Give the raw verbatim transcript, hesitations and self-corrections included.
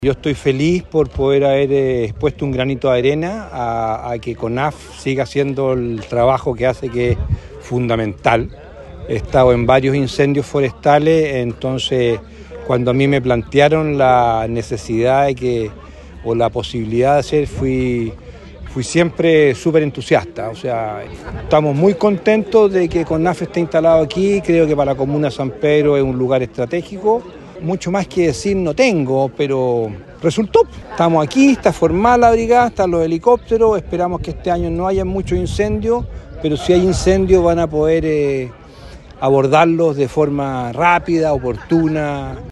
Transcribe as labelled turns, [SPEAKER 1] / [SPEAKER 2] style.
[SPEAKER 1] Yo estoy feliz por poder haber eh, puesto un granito de arena a, a que CONAF siga haciendo el trabajo que hace, que es fundamental. He estado en varios incendios forestales, entonces cuando a mí me plantearon la necesidad de que, o la posibilidad de hacer, fui, fui siempre súper entusiasta. O sea, estamos muy contentos de que CONAF esté instalado aquí. Creo que para la comuna de San Pedro es un lugar estratégico. Mucho más que decir no tengo, pero resultó. Estamos aquí, está formada la brigada, están los helicópteros, esperamos que este año no haya muchos incendios, pero si hay incendios van a poder eh, abordarlos de forma rápida, oportuna.